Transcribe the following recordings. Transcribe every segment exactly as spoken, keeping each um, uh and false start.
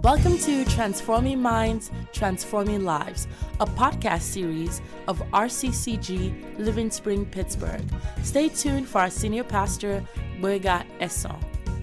Welcome to Transforming Minds, Transforming Lives, a podcast series of R C C G Living Spring, Pittsburgh. Stay tuned for our senior pastor, Boyega Esson.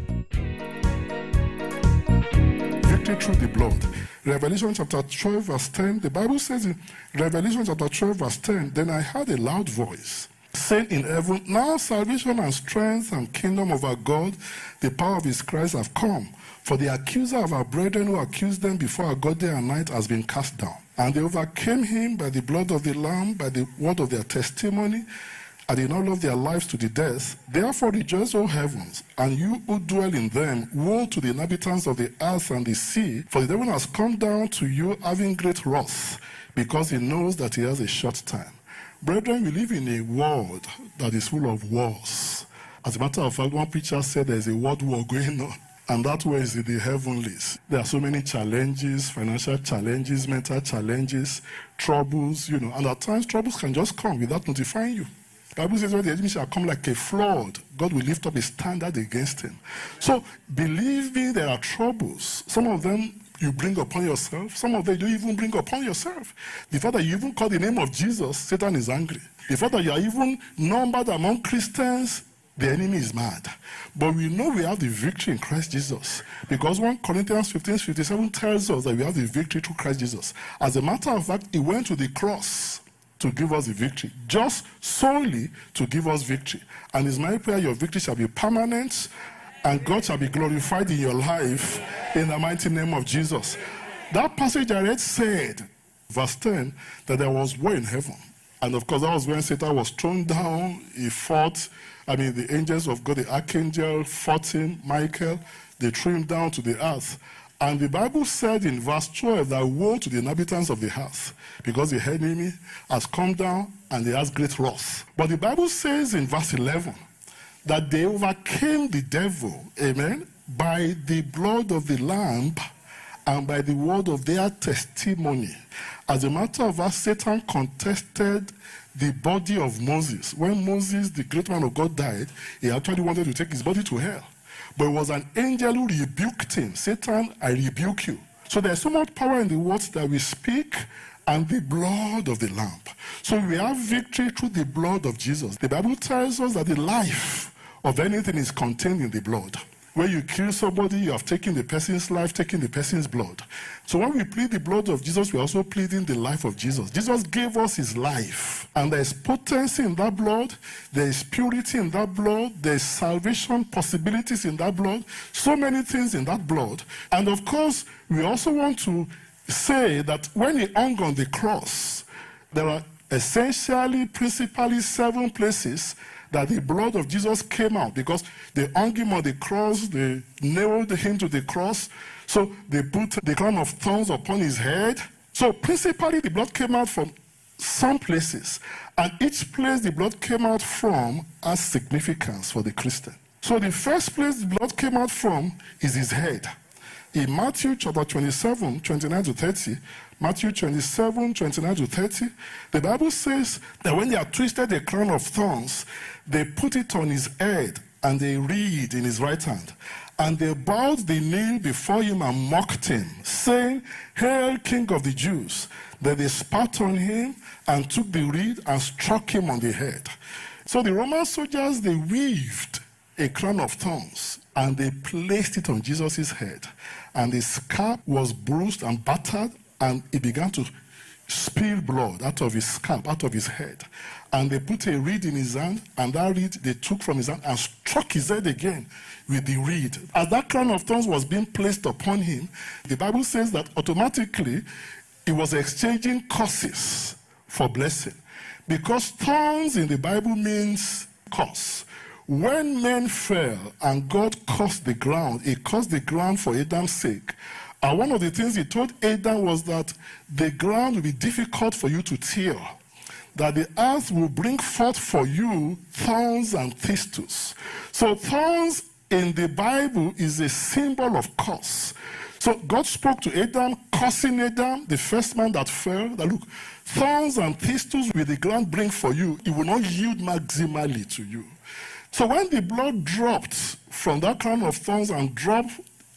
Victory through the blood. Revelation chapter twelve, verse ten, the Bible says in Revelation chapter twelve, verse ten, then I heard a loud voice saying in heaven, now salvation and strength and kingdom of our God, the power of his Christ have come. For the accuser of our brethren who accused them before our God day and night has been cast down. And they overcame him by the blood of the Lamb, by the word of their testimony, and did not love their lives to the death. Therefore rejoice, O heavens, and you who dwell in them. Woe to the inhabitants of the earth and the sea, for the devil has come down to you having great wrath, because he knows that he has a short time. Brethren, we live in a world that is full of wars. As a matter of fact, one preacher said there's a world war going on, and that war is in the heavenlies. There are so many challenges, financial challenges, mental challenges, troubles, you know, and at times troubles can just come without notifying you. The Bible says when the enemy shall come like a flood, God will lift up a standard against him. So believe me, there are troubles. Some of them you bring upon yourself. Some of them you even bring upon yourself. The fact that you even call the name of Jesus, Satan is angry. The fact that you are even numbered among Christians, the enemy is mad. But we know we have the victory in Christ Jesus. Because First Corinthians fifteen fifty-seven tells us that we have the victory through Christ Jesus. As a matter of fact, he went to the cross to give us the victory, just solely to give us victory. And it's my prayer your victory shall be permanent, and God shall be glorified in your life in the mighty name of Jesus. That passage I read said, verse ten, that there was war in heaven. And of course, that was when Satan was thrown down. He fought, I mean, the angels of God, the archangel fought him, Michael, they threw him down to the earth. And the Bible said in verse twelve that woe to the inhabitants of the earth, because the enemy has come down and he has great wrath. But the Bible says in verse eleven that they overcame the devil, amen, by the blood of the Lamb and by the word of their testimony. As a matter of fact, Satan contested the body of Moses. When Moses, the great man of God, died, he actually wanted to take his body to hell. But it was an angel who rebuked him. Satan, I rebuke you. So there's so much power in the words that we speak and the blood of the Lamb. So we have victory through the blood of Jesus. The Bible tells us that the life of anything is contained in the blood. When you kill somebody, you have taken the person's life, taken the person's blood. So when we plead the blood of Jesus, we're also pleading the life of Jesus. Jesus gave us his life. And there is potency in that blood. There is purity in that blood. There is salvation possibilities in that blood. So many things in that blood. And of course, we also want to say that when he hung on the cross, there are essentially, principally seven places that the blood of Jesus came out, because they hung him on the cross, they nailed him to the cross, so they put the crown of thorns upon his head. So principally the blood came out from some places, and each place the blood came out from has significance for the Christian. So the first place the blood came out from is his head. In Matthew chapter twenty-seven, twenty-nine to thirty, Matthew twenty-seven, twenty-nine to thirty, the Bible says that when they had twisted the crown of thorns, they put it on his head and they reed in his right hand. And they bowed the knee before him and mocked him, saying, Hail, King of the Jews. Then they spat on him and took the reed and struck him on the head. So the Roman soldiers, they weaved a crown of thorns and they placed it on Jesus' head. And the scalp was bruised and battered, and he began to spill blood out of his scalp, out of his head. And they put a reed in his hand, and that reed they took from his hand and struck his head again with the reed. As that crown of thorns was being placed upon him, the Bible says that automatically he was exchanging curses for blessing. Because thorns in the Bible means curse. When men fell and God cursed the ground, he cursed the ground for Adam's sake. And one of the things he told Adam was that the ground will be difficult for you to till, that the earth will bring forth for you thorns and thistles. So thorns in the Bible is a symbol of curse. So God spoke to Adam, cursing Adam, the first man that fell, that look, thorns and thistles will the ground bring for you. It will not yield maximally to you. So when the blood dropped from that crown of thorns and dropped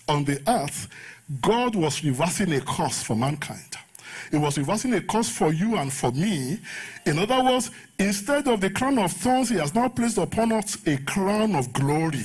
on the earth, God was reversing a curse for mankind. It was reversing a curse for you and for me. In other words, instead of the crown of thorns, he has now placed upon us a crown of glory.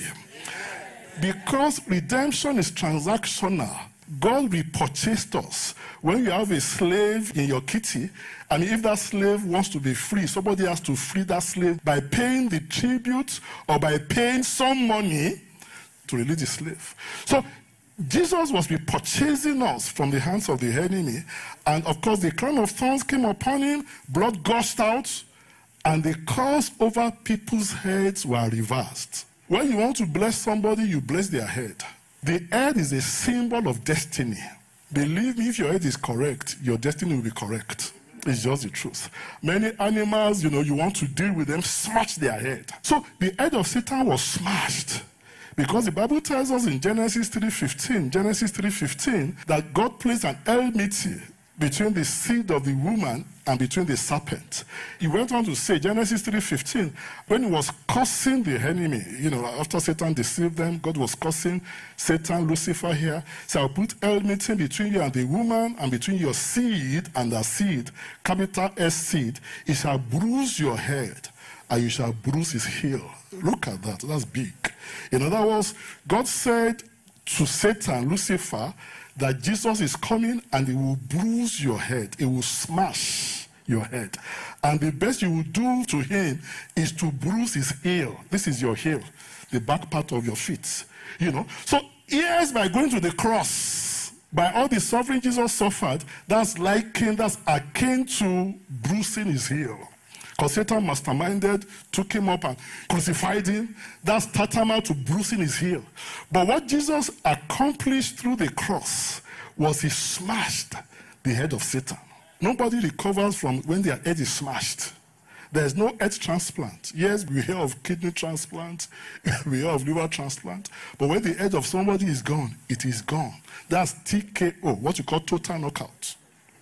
Because redemption is transactional, God repurchased us. When you have a slave in your kitty, and if that slave wants to be free, somebody has to free that slave by paying the tribute or by paying some money to release the slave. So Jesus was repurchasing us from the hands of the enemy. And of course, the crown of thorns came upon him, blood gushed out, and the curse over people's heads were reversed. When you want to bless somebody, you bless their head. The head is a symbol of destiny. Believe me, if your head is correct, your destiny will be correct. It's just the truth. Many animals, you know, you want to deal with them, smash their head. So the head of Satan was smashed. Because the Bible tells us in Genesis three fifteen, Genesis three fifteen, that God placed an enmity between the seed of the woman and between the serpent. He went on to say, Genesis three fifteen, when he was cursing the enemy, you know, after Satan deceived them, God was cursing Satan, Lucifer here. So I'll put enmity between you and the woman, and between your seed and her seed, capital S seed. It shall bruise your head, and you shall bruise his heel. Look at that. That's big. In other words, God said to Satan, Lucifer, that Jesus is coming and he will bruise your head. He will smash your head. And the best you will do to him is to bruise his heel. This is your heel, the back part of your feet. You know. So, yes, by going to the cross, by all the suffering Jesus suffered, that's likened, that's akin to bruising his heel. Because Satan masterminded, took him up and crucified him. That's tantamount to bruising his heel. But what Jesus accomplished through the cross was he smashed the head of Satan. Nobody recovers from when their head is smashed. There's no head transplant. Yes, we hear of kidney transplant, we hear of liver transplant, but when the head of somebody is gone, it is gone. That's T K O, what you call total knockout.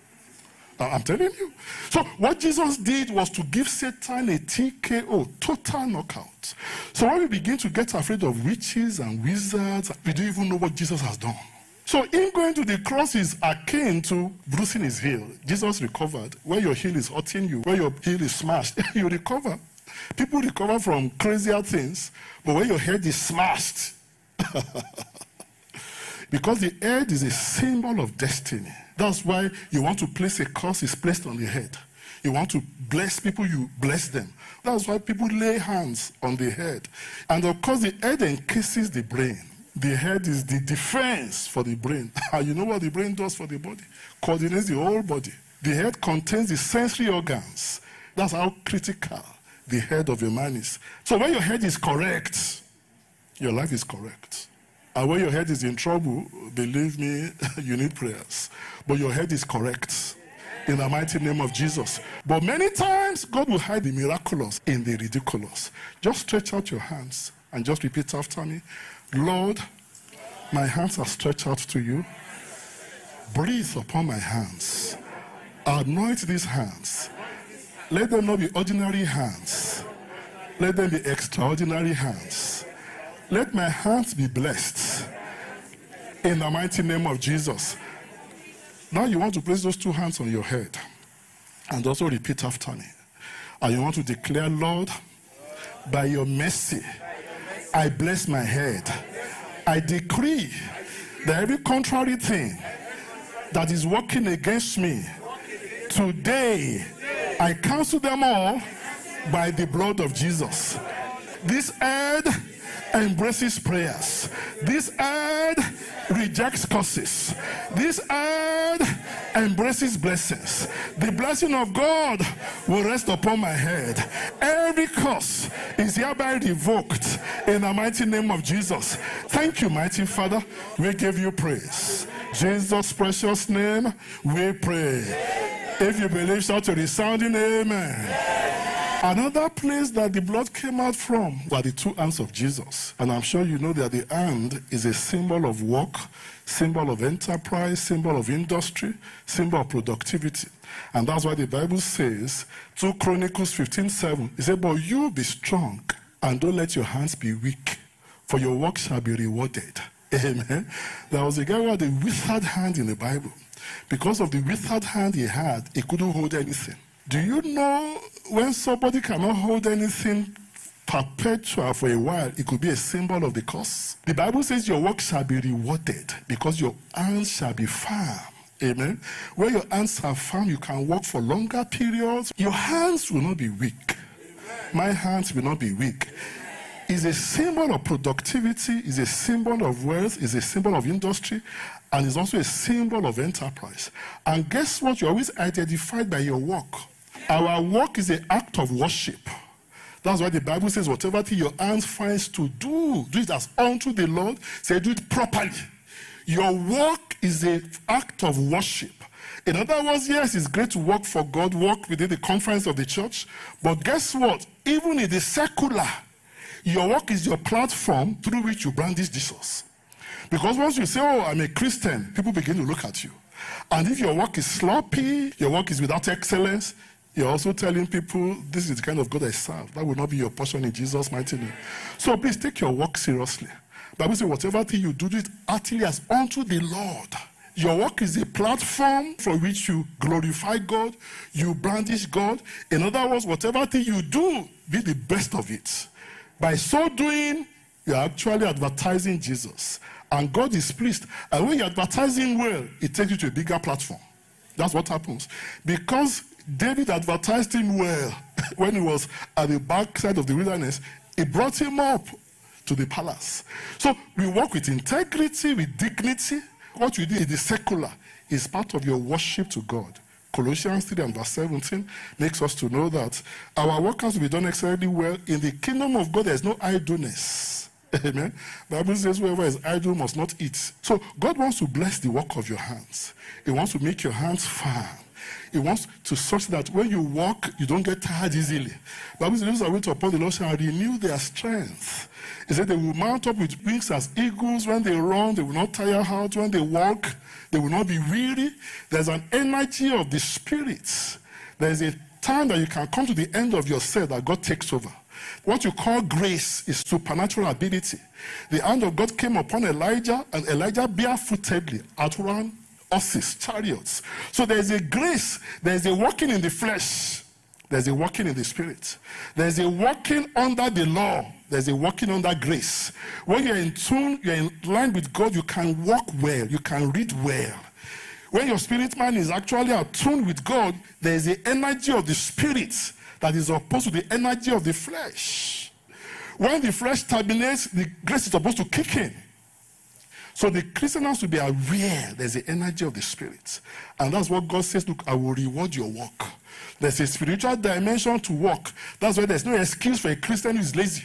I'm telling you. So what Jesus did was to give Satan a T K O, total knockout. So when we begin to get afraid of witches and wizards, we don't even know what Jesus has done. So in going to the cross is akin to bruising his heel. Jesus recovered. Where your heel is hurting you, where your heel is smashed, you recover. People recover from crazier things, but when your head is smashed, because the head is a symbol of destiny. That's why you want to place a curse, it's placed on the head. You want to bless people, you bless them. That's why people lay hands on the head. And of course, the head encases the brain. The head is the defense for the brain. You know what the brain does for the body? Coordinates the whole body. The head contains the sensory organs. That's how critical the head of a man is. So when your head is correct, your life is correct. And when your head is in trouble, believe me, you need prayers. But your head is correct in the mighty name of Jesus. But many times, God will hide the miraculous in the ridiculous. Just stretch out your hands and just repeat after me. Lord, my hands are stretched out to you. Breathe upon my hands. Anoint these hands. Let them not be ordinary hands. Let them be extraordinary hands. Let my hands be blessed in the mighty name of Jesus. Now you want to place those two hands on your head and also repeat after me. And you want to declare, Lord, by your mercy, I bless my head. I decree that every contrary thing that is working against me, today I cancel them all by the blood of Jesus. This head embraces prayers. This head rejects curses. This head embraces blessings. The blessing of God will rest upon my head. Every curse is hereby revoked in the mighty name of Jesus. Thank you, mighty Father. We give you praise. Jesus' precious name, we pray. If you believe, shout a resounding amen. Another place that the blood came out from were the two hands of Jesus. And I'm sure you know that the hand is a symbol of work, symbol of enterprise, symbol of industry, symbol of productivity. And that's why the Bible says, two Chronicles fifteen seven, it said, but you be strong and don't let your hands be weak, for your work shall be rewarded. Amen. There was a guy who had a withered hand in the Bible. Because of the withered hand he had, he couldn't hold anything. Do you know when somebody cannot hold anything perpetual for a while, it could be a symbol of the curse? The Bible says your work shall be rewarded because your hands shall be firm. Amen. Where your hands are firm, you can work for longer periods. Your hands will not be weak. My hands will not be weak. It's a symbol of productivity, it's a symbol of wealth, it's a symbol of industry, and it's also a symbol of enterprise. And guess what? You're always identified by your work. Our work is an act of worship. That's why the Bible says, whatever thing your hands finds to do, do it as unto the Lord. Say, do it properly. Your work is an act of worship. In other words, yes, it's great to work for God, work within the confines of the church. But guess what? Even in the secular, your work is your platform through which you brandish Jesus. Because once you say, oh, I'm a Christian, people begin to look at you. And if your work is sloppy, your work is without excellence, you're also telling people, this is the kind of God I serve. That will not be your portion in Jesus' mighty name. So please take your work seriously. The Bible says, whatever thing you do, do it heartily as unto the Lord. Your work is a platform for which you glorify God, you brandish God. In other words, whatever thing you do, be the best of it. By so doing, you're actually advertising Jesus. And God is pleased. And when you're advertising well, it takes you to a bigger platform. That's what happens. Because David advertised him well when he was at the backside of the wilderness, it brought him up to the palace. So we work with integrity, with dignity. What you do in the secular is part of your worship to God. Colossians three and verse seventeen makes us to know that our work has to be done excellently well. In the kingdom of God, there is no idleness. Amen. The Bible says whoever is idle must not eat. So God wants to bless the work of your hands. He wants to make your hands firm. He wants to such that when you walk, you don't get tired easily. The Bible says those that wait upon the Lord shall renew their strength. He said they will mount up with wings as eagles. When they run, they will not tire out. When they walk, they will not be weary. There's an energy of the Spirit. There's a time that you can come to the end of yourself that God takes over. What you call grace is supernatural ability. The hand of God came upon Elijah, and Elijah barefootedly outran horses, chariots. So there's a grace, there's a walking in the flesh, there's a walking in the Spirit. There's a walking under the law, there's a walking under grace. When you're in tune, you're in line with God, you can walk well, you can read well. When your spirit man is actually attuned with God, there's the energy of the Spirit that is opposed to the energy of the flesh. When the flesh terminates, the grace is supposed to kick in. So the Christian has to be aware there's the energy of the Spirit. And that's what God says, look, I will reward your work. There's a spiritual dimension to work. That's why there's no excuse for a Christian who is lazy.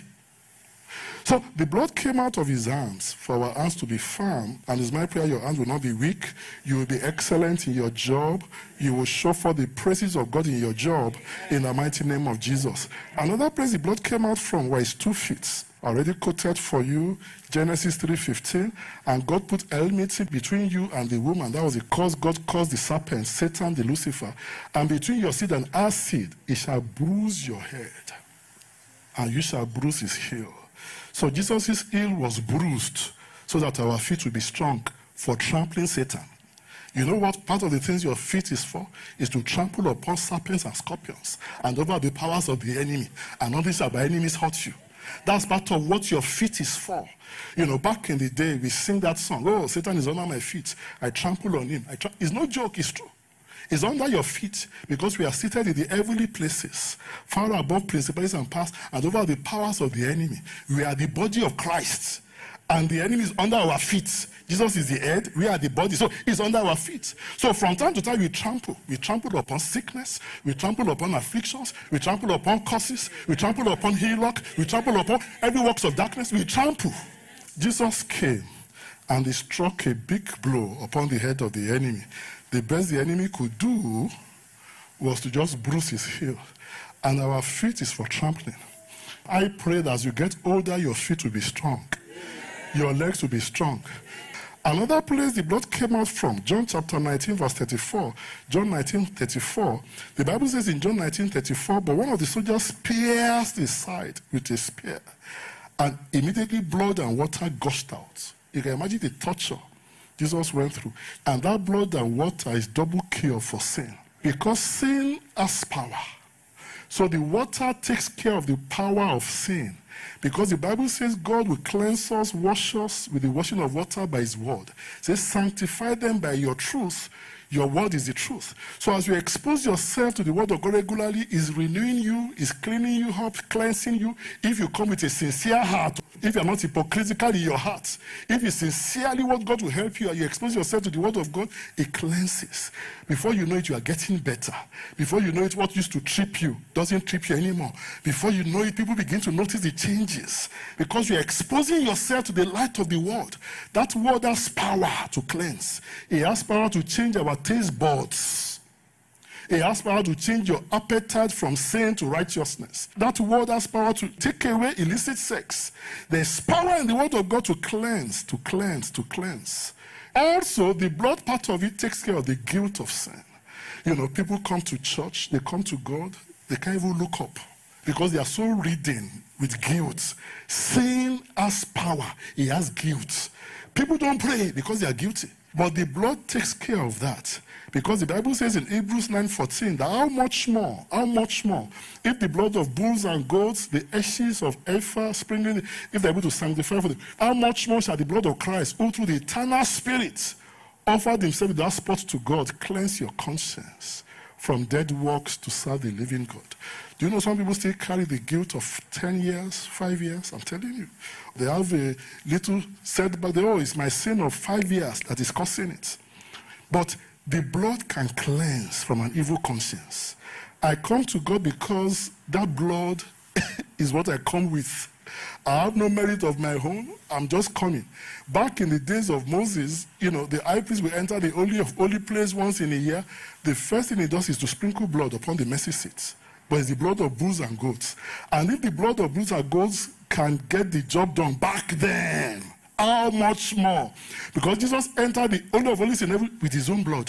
So the blood came out of his hands for our hands to be firm. And it's my prayer your hands will not be weak. You will be excellent in your job. You will show for the praises of God in your job in the mighty name of Jesus. Another place the blood came out from were his two feet. Already quoted for you, Genesis three fifteen. And God put enmity between you and the woman. That was the cause God caused the serpent, Satan, the Lucifer. And between your seed and our seed, it shall bruise your head. And you shall bruise his heel. So Jesus' heel was bruised so that our feet will be strong for trampling Satan. You know what part of the things your feet is for? Is to trample upon serpents and scorpions and over the powers of the enemy. And nothing shall by enemies hurt you. That's part of what your feet is for. You know, back in the day, we sing that song, oh, Satan is under my feet. I trample on him. I tra- it's no joke, it's true. It's under your feet because we are seated in the heavenly places, far above principalities and powers and over the powers of the enemy. We are the body of Christ, and the enemy is under our feet. Jesus is the head, we are the body, so it's under our feet. So from time to time we trample. We trample upon sickness, we trample upon afflictions, we trample upon curses, we trample upon hillock, we trample upon every works of darkness, we trample. Jesus came and he struck a big blow upon the head of the enemy. The best the enemy could do was to just bruise his heel. And our feet is for trampling. I pray that as you get older, your feet will be strong. Your legs will be strong. Another place the blood came out from, John chapter nineteen, verse thirty-four. John nineteen, thirty-four. The Bible says in John nineteen, thirty-four, but one of the soldiers pierced his side with a spear, and immediately blood and water gushed out. You can imagine the torture Jesus went through. And that blood and water is double cure for sin. Because sin has power. So the water takes care of the power of sin. Because the Bible says God will cleanse us, wash us with the washing of water by his word. It says, sanctify them by your truth. Your word is the truth. So as you expose yourself to the word of God regularly, is renewing you, is cleaning you up, cleansing you. If you come with a sincere heart, if you're not hypocritical in your heart, if you sincerely want God to help you and you expose yourself to the word of God, it cleanses. Before you know it, you are getting better. Before you know it, what used to trip you doesn't trip you anymore. Before you know it, people begin to notice the changes because you're exposing yourself to the light of the word. That word has power to cleanse. It has power to change our taste buds. It has power to change your appetite from sin to righteousness. That word has power to take away illicit sex. There's power in the word of God to cleanse, to cleanse, to cleanse. Also, the blood part of it takes care of the guilt of sin. You know, people come to church, they come to God, they can't even look up because they are so ridden with guilt. Sin has power. It has guilt. People don't pray because they are guilty. But the blood takes care of that. Because the Bible says in Hebrews nine fourteen that how much more, how much more, if the blood of bulls and goats, the ashes of heifer sprinkling, if they're able to sanctify for them, how much more shall the blood of Christ, who through the eternal Spirit offered himself without spot to God, cleanse your conscience from dead works to serve the living God. Do you know some people still carry the guilt of ten years, five years? I'm telling you. They have a little setback. They, oh, it's my sin of five years that is causing it. But the blood can cleanse from an evil conscience. I come to God because that blood is what I come with. I have no merit of my own. I'm just coming. Back in the days of Moses, you know, the high priest will enter the Holy of Holy Place once in a year. The first thing he does is to sprinkle blood upon the mercy seat. But it's the blood of bulls and goats. And if the blood of bulls and goats can get the job done back then, how much more? Because Jesus entered the Holy of Holies in heaven with his own blood.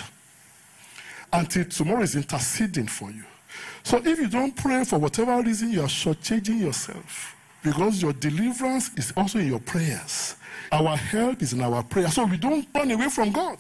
Until tomorrow is interceding for you. So if you don't pray for whatever reason, you are shortchanging yourself. Because your deliverance is also in your prayers. Our help is in our prayers. So we don't run away from God.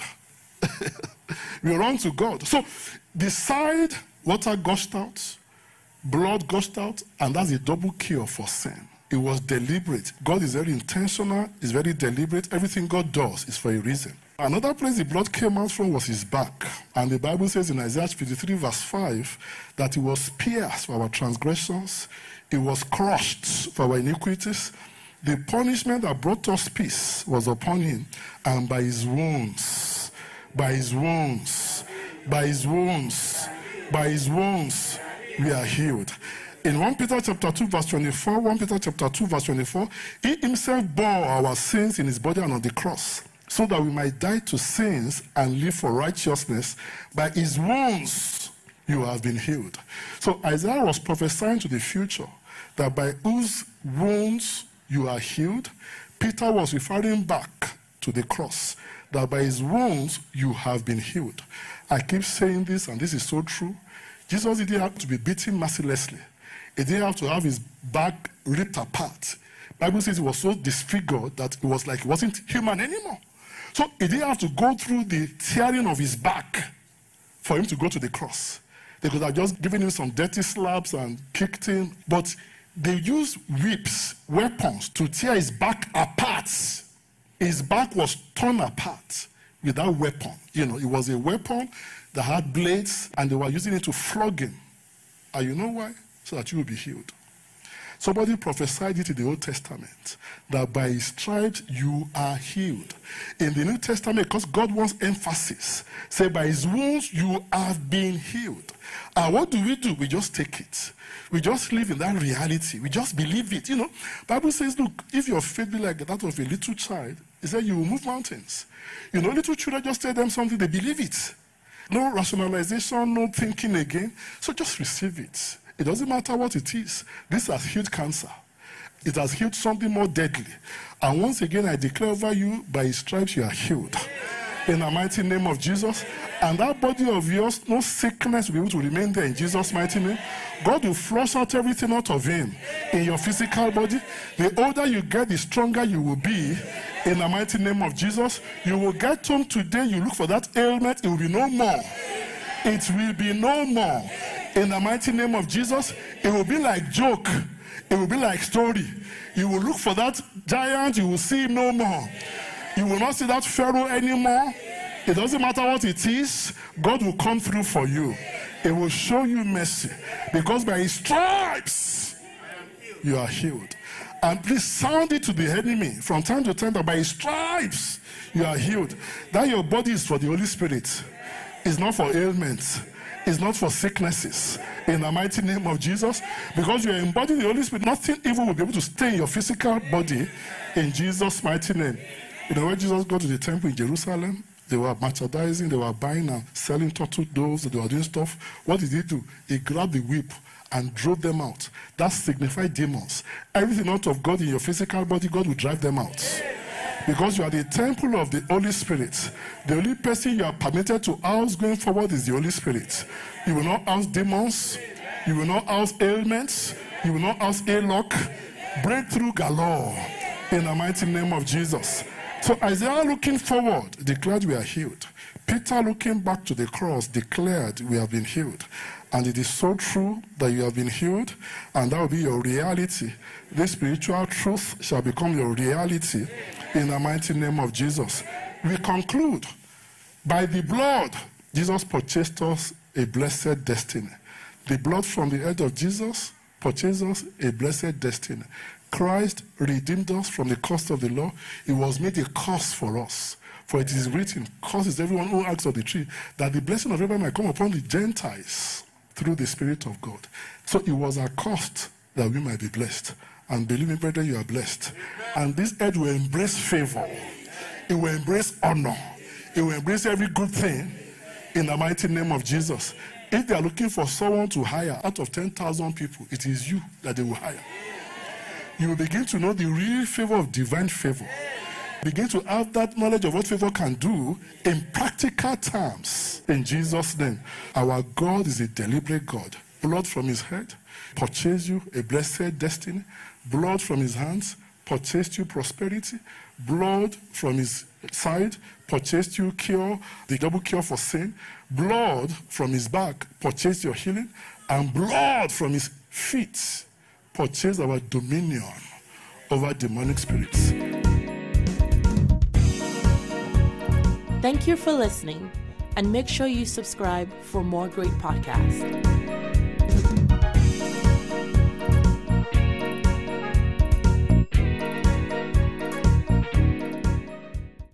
We run to God. So decide water gushed out, blood gushed out, and that's a double cure for sin. It was deliberate. God is very intentional. It's very deliberate. Everything God does is for a reason. Another place the blood came out from was his back. And the Bible says in Isaiah fifty-three verse five that he was pierced for our transgressions. It was crushed for our iniquities. The punishment that brought us peace was upon him. And by his wounds, by his wounds, by his wounds, by his wounds, we are healed. In First Peter chapter two verse twenty-four, First Peter chapter two verse twenty-four, he himself bore our sins in his body and on the cross, so that we might die to sins and live for righteousness. By his wounds you have been healed. So Isaiah was prophesying to the future that by whose wounds you are healed. Peter was referring back to the cross, that by his wounds you have been healed. I keep saying this, and this is so true. Jesus didn't have to be beaten mercilessly. He didn't have to have his back ripped apart. The Bible says he was so disfigured that it was like he wasn't human anymore. So he didn't have to go through the tearing of his back for him to go to the cross. They could have just given him some dirty slaps and kicked him. But they used whips, weapons, to tear his back apart. His back was torn apart with that weapon. You know, it was a weapon that had blades, and they were using it to flog him. And you know why? So that you will be healed. Somebody prophesied it in the Old Testament, that by his stripes you are healed. In the New Testament, because God wants emphasis, say by his wounds you have been healed. And what do we do? We just take it. We just live in that reality. We just believe it. You know, Bible says, look, if your faith be like that of a little child, it says you will move mountains. You know, little children, just tell them something, they believe it. No rationalization, no thinking again. So just receive it. It doesn't matter what it is. This has healed cancer. It has healed something more deadly. And once again, I declare over you, by his stripes you are healed. in the mighty name of Jesus. And that body of yours, no sickness will be able to remain there in Jesus' mighty name. God will flush out everything out of him in your physical body. The older you get, the stronger you will be in the mighty name of Jesus. You will get home today, you look for that ailment, it will be no more. It will be no more. In the mighty name of Jesus, it will be like joke. It will be like story. You will look for that giant, you will see him no more. You will not see that Pharaoh anymore. It doesn't matter what it is, God will come through for you. It will show you mercy. Because by his stripes, you are healed. And please sound it to the enemy from time to time that by his stripes, you are healed. That your body is for the Holy Spirit. It's not for ailments. It's not for sicknesses. In the mighty name of Jesus. Because you are embodying the Holy Spirit, nothing evil will be able to stay in your physical body in Jesus' mighty name. You know, when Jesus got to the temple in Jerusalem, they were merchandising, they were buying and selling turtle doves, they were doing stuff. What did he do? He grabbed the whip and drove them out. That signified demons. Everything out of God in your physical body, God will drive them out. Because you are the temple of the Holy Spirit. The only person you are permitted to house going forward is the Holy Spirit. You will not house demons. You will not house ailments. You will not house A-lock. Breakthrough galore in the mighty name of Jesus. So Isaiah looking forward declared we are healed. Peter looking back to the cross declared we have been healed. And it is so true that you have been healed, and that will be your reality. This spiritual truth shall become your reality in the mighty name of Jesus. We conclude, by the blood, Jesus purchased us a blessed destiny. The blood from the head of Jesus purchased us a blessed destiny. Christ redeemed us from the cost of the law. It was made a curse for us. For it is written, cursed is everyone who acts of the tree, that the blessing of Abraham might come upon the Gentiles through the Spirit of God. So it was a cost that we might be blessed. And believe me, brethren, you are blessed. Amen. And this earth will embrace favor. It will embrace honor. It will embrace every good thing in the mighty name of Jesus. If they are looking for someone to hire out of ten thousand people, it is you that they will hire. You will begin to know the real favor of divine favor. Begin to have that knowledge of what favor can do in practical terms. In Jesus' name. Our God is a deliberate God. Blood from his head purchased you a blessed destiny. Blood from his hands purchased you prosperity. Blood from his side purchased you cure, the double cure for sin. Blood from his back purchased your healing. And blood from his feet purchased our dominion over demonic spirits. Thank you for listening, and make sure you subscribe for more great podcasts.